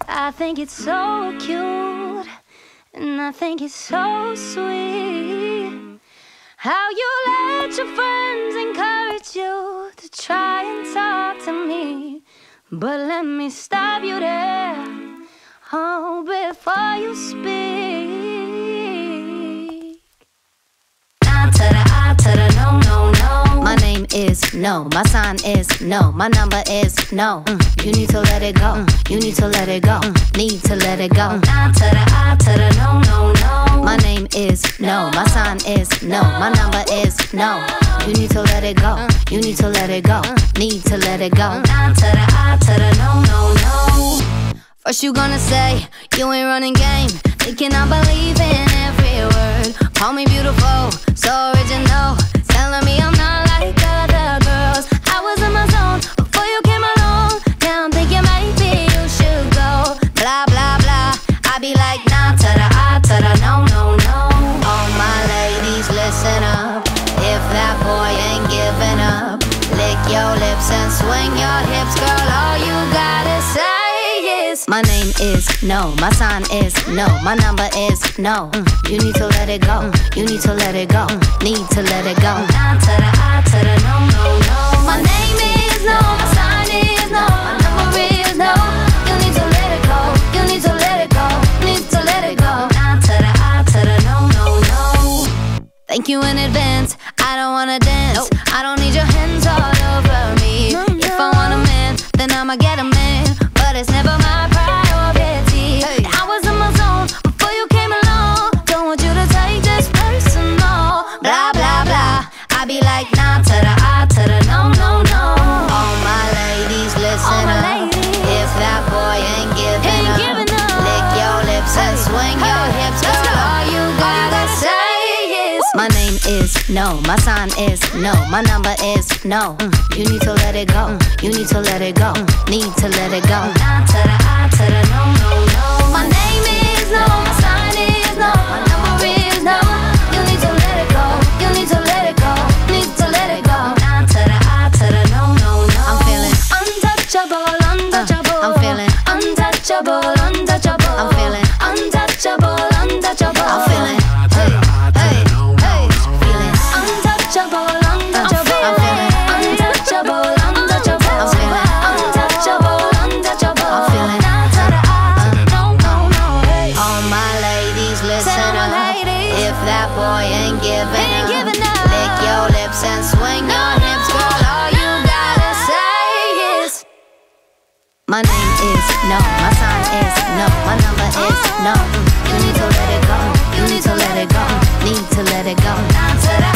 I think it's so cute, and I think it's so sweet how you let your friends encourage you to try and talk to me. But let me stop you there, oh, before you speak. Nah to the I to the no, no, no. My name is no, my sign is no, my number is no. You need to let it go, you need to let it go, need to let it go. Nah to the I to the no, no, no. My name is no, my sign is no, my number is no. You need to let it go, you need to let it go, need to let it go. Nah to the I to the no, no, no. First you gonna say you ain't running game, thinking I believe in every word. Call me beautiful, so original, telling me I'm not like other girls. I was in my zone before you came along. Now I'm thinking maybe you should go. Blah, blah, blah. I be like, nah to the I to the no, no, no. All my ladies, listen up. If that boy ain't giving up, lick your lips and swing your hips, girl. All you gotta say is my name is no, my sign is no, my number is no. You need to let it go, you need to let it go, need to let it go. Nah to the I to the no, no, no. My name is no, my sign is no, my number is no. You need to let it go, you need to let it go, need to let it go. Nah to the I to the no, no, no. Thank you in advance, I don't wanna dance. I don't need your hands all over me. If I want a man, then I'ma get a man, but it's never my priority. I was in my zone before you came along. Don't want you to take this personal. Blah, blah, blah. I be like, nah to the I to the no, no, no. All my ladies, listen up. If that boy ain't giving up, lick your lips and swing your hips, girl. All you gotta say is my name is no, my sign is no, my number is no. You need to let it go, you need to let it go, need to let it go. Nah to the I to the no, no, no. My name is no, my sign is no, my number is no. You need to let it go, you need to let it go, need to let it go. Nah to the I to the no, no, no. I'm feeling untouchable, untouchable. I'm feeling untouchable, untouchable. I'm feeling untouchable, untouchable. I'm feeling hey, hey, hey. Feeling untouchable, untouchable. I'm feeling untouchable, untouchable. I'm feeling untouchable, untouchable. I'm feeling to the I, no, no, no. All my ladies, listen up. If that boy ain't giving up, lick your lips and swing your hips, girl. All you gotta say is my name is no, my sign is no, my number is no. You need to let it go, you need to let it go, need to let it go. Nah to the